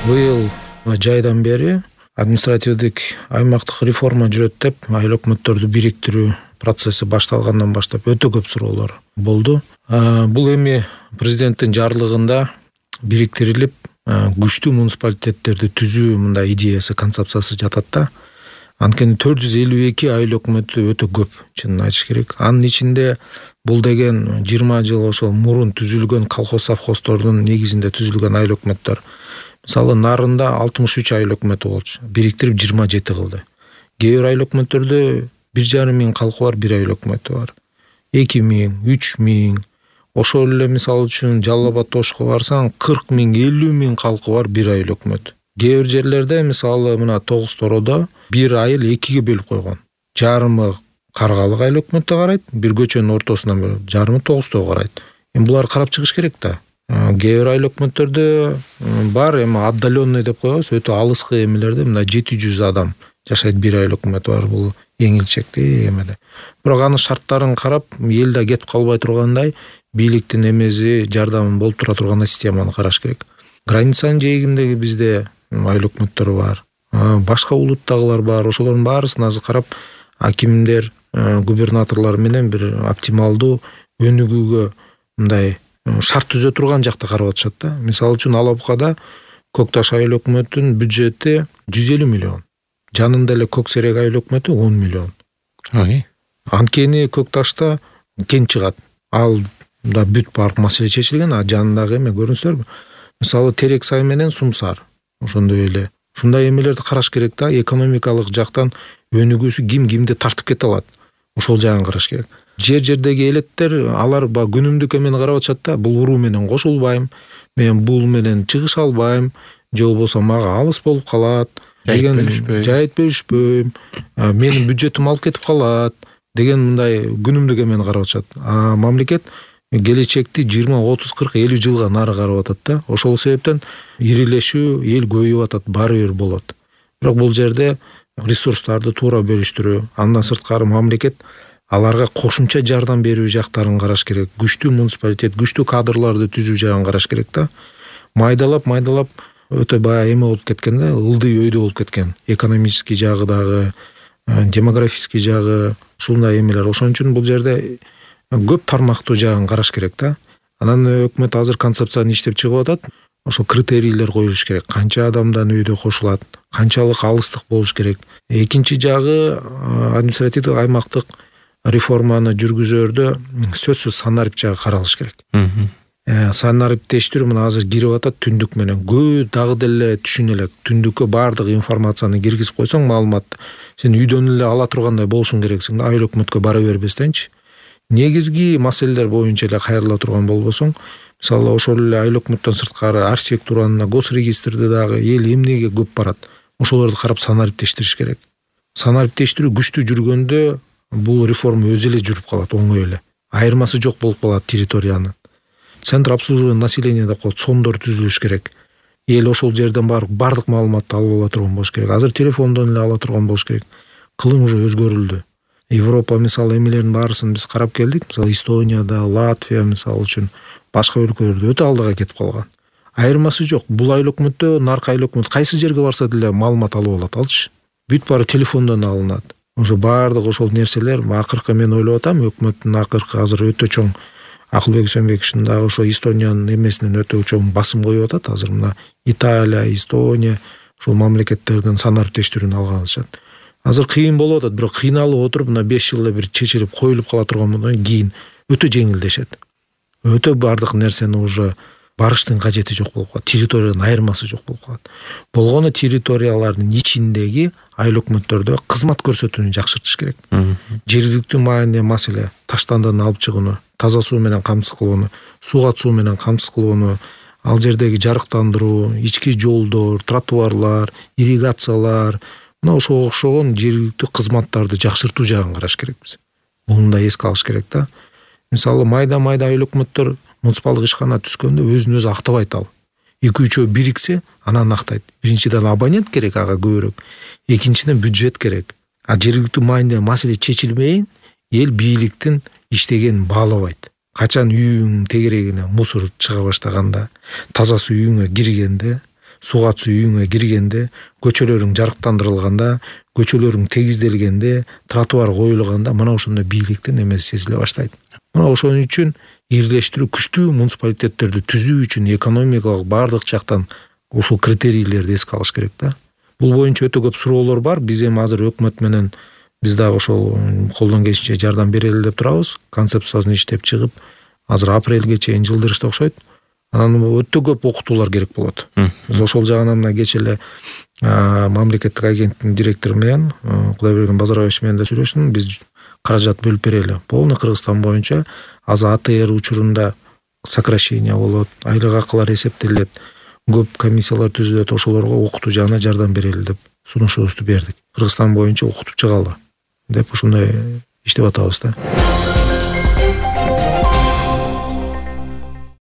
Быйыл жайдан бери административдик аймактык реформа жүрөт деп айыл өкмөттөрдү бириктирүү процесси башталгандан баштап өтө көп суроолор болду. Бул эми президенттин жарлыгында бириктирилип күчтүү муниципалитеттерди түзүү мындай идеясы, концепциясы жатат да. Анткени 452 айыл өкмөтү өтө көп, чынын айтыш керек. Анын ичинде бул деген 20 жыл ошол мурун түзүлгөн колхоз совхоздордун негизинде түзүлгөн айыл өкмөттөр. Мисалы Нарында 63 айыл өкмөтү болчу. Бириктирип 27 кылды. Кээ бир айыл өкмөттөрдө 1,5 миң калкы бар, бир айыл өкмөтү бар. 2 миң, 3 миң. Ошол эле мисалы үчүн Жалал Абад Тошко барсаң 40 миң, 50 миң калкы бар, бир айыл өкмөт. Кээ бир жерлерде мисалы мына Тогуз Тороодо бир айыл 2ге бөлүп койгон. Жарымы Каргалык айыл өкмөттө карайт, бир көчөнүн ортосунан бөлүп, жарымы Тогузтоо карайт. Эми булар карап чыгыш керек да. Кээ бир айыл өкмөттөрдө бар, эми отдаленный деп коебуз, өтө алыскы эмелерде мына 700 адам жашайт, бир айыл өкмөтү бар. Бул эң илчектүү эмеде. Бирок анын шарттарын карап, эл да кетип калбай тургандай, бийликтин эмеси, жардамы болуп тура турган системаны караш керек. Границанын жээгиндеги бизде айыл өкмөттөрү бар. Башка улуттагылар бар. Ошолордун баарысын азыр карап, акимдер, губернаторлор менен бир оптималдуу өнүгүүгө мындай шарт түзө турган жакта карап атышат да. Мисалы үчүн Алабукада Көкташ айыл өкмөтүнүн бюджети 150 миллион. Жанында эле Көксерек айыл өкмөтү 10 миллион. Анткени Көкташта кен чыгат. Ал да бүт баардык маселе чечилген, жанындагы эме көрүнсүздөр. Мисалы Терексай менен Сумсар. Ошондой эле. Ушундай эмелерди караш керек да. Экономикалык жактан өнүгүүсү кимди тартып кете алат. Ошол жагын караш керек. Жер-жердеги элеттер, алар күнүмдүк эмени карап атышат да. Бул уруу менен кошулбайм, мен бул менен чыгыша албайм, же болбосо мага алыс болуп калат деген, жайыт бөлүшпөйм, менин бюджетим алып кетип калат деген мындай күнүмдүк эмени карап атышат. Мамлекет келечекти 20, 30, 40, 50 жылга нары карап атат да. Ошол себептен ирилешүү, эл көбөйүп атат, баары бир болот. Бирок бул жерде ресурстарды туура бөлүштүрүү, андан сырткары мамлекет аларга кошумча жардам берүү жактарын караш керек. Күчтүү муниципалитет, күчтүү кадрларды түзүү жагын караш керек да. Майдалап өтө бая эме болуп кеткен да, ылдый өйдө болуп кеткен. Экономический жагы дагы, демографический жагы, ушундай эмелер. Ошон үчүн бул жерде көп тармактуу жагын караш керек да. Анан өкмөт азыр концепцияны иштеп чыгып атат. Ошол критерийлер коюлуш керек. Канча адамдан өйдө кошулат, канчалык алыстык болуш керек. Экинчи жагы административдик аймактык реформаны жүргүзөрдө сөзсүз санарип жагы каралыш керек. Санариптештирүү мына азыр кирип атат түндүк менен. Дагы деле түшүнө элек. Түндүккө баардык информацияны киргизип койсоң, маалымат сен үйдөн эле ала тургандай болушуң керексиң да, айыл өкмөткө бара бербестенчи. Негизги маселелер боюнча эле кайрыла турган болбосоң, мисалы ошол эле айыл өкмөттөн сырткары архитектураны, госрегистрди дагы эл эмнеге көп барат. Ошолорду карап санариптештириш керек. Санариптештирүү күчтүү жүргөндө бул реформа өзү эле жүрүп калат, оңой эле. Айырмасы жок болуп калат территориянын. Центр обслуживания населения деп коет, сондор түзүлүш керек. Эл ошол жерден бардык маалыматты алып ала турган болуш керек. Азыр телефондон эле ала турган болуш керек. Кылым уже өзгөрүлдү. Европа мисалы эмелердин баарысын биз карап келдик. Мисалы Эстонияда, Латвия мисалы үчүн башка өлкөлөрдө өтө алдыга кетип калган. Айырмасы жок. Бул айыл өкмөттө, наркы айыл өкмөт кайсы жерге барса деле маалымат алып алат, алчы. Бүт баары телефондон алынат. Ошо баардык ошол нерселер акыркы мен ойлоп атам, өкмөттүн акыркы азыр өтө чоң Акылбек Сөнбековичтин дагы ошо Эстониянын эмесинен өтө чоң басым коюп атат. Азыр мына Италия, Эстония ошол мамлекеттердин санариптештирүүнү алган атышат. Азыр кыйын болуп атат, бирок кыйналып отуруп мына 5 жылда бир чечилип коюлуп кала тургандан кийин өтө жеңилдешет. Өтө баардык нерсени уже барыштын кажети жок болуп калат. Территориянын айырмасы жок болуп калат. Болгону территориялардын ичиндеги айыл өкмөттөрдө кызмат көрсөтүүнү жакшыртыш керек. Жергиликтүү маанилүү маселе, таштандыны алып чыгууну, таза суу менен камсыз кылууну, сууга суу менен камсыз кылууну, ал жердеги жарыктандыруу, ички жолдор, тротуарлар, ирригациялар, мына ошого окшогон жергиликтүү кызматтарды жакшыртуу жагын караш керекпиз. Буну да эске алыш керек да. Мисалы майда айыл өкмөттөр муниципалдык ишкана түскөндө өзүн өзү актабайт ал. 2-3 бириксе, анан актайт. Биринчиден абонент керек ага көбүрөөк. Экинчиден бюджет керек. Жергиликтүү маанилүү маселе чечилбейин, эл бийликтин иштегенин баалабайт. Качан үйүң тегерегине мусор чыга баштаганда, таза суу үйүңө киргенде, суга түсүп үйүңө киргенде, көчөлөрүң жарыктандырылганда, көчөлөрүң тегизделгенде, тротуар коюлганда мына ошондо бийликтин эмеси сезиле баштайт. Мына ошон үчүн ирлештирүү, күчтүү муниципалитеттерди түзүү үчүн экономикалык баардык жактан ушул критерийлерди эске алыш керек да. Бул боюнча өтө көп суроолор бар. Биз эми азыр өкмөт менен биз дагы ошол колдон келишинче жардам берели деп турабыз. Концепциясын иштеп чыгып, азыр апрелге чейин жылдырышты окшойт. Анан өтө көп окутуулар керек болот. Биз ошол жагынан мына кечээ эле мамлекеттик агенттиктин директору менен Кудайберген Базарбаевич менен да сүйлөштүм. Биз каражат бөлүп берели. Полный Кыргызстан боюнча азыр АТР учурунда сокращение болот, айлык акылар эсептелет, көп комиссиялар түзүлөт, ошолорго окутуу жагына жардам берели деп сунушубузду бердик. Кыргызстан боюнча окутуп чыгалы деп ошондой иштеп атабыз да.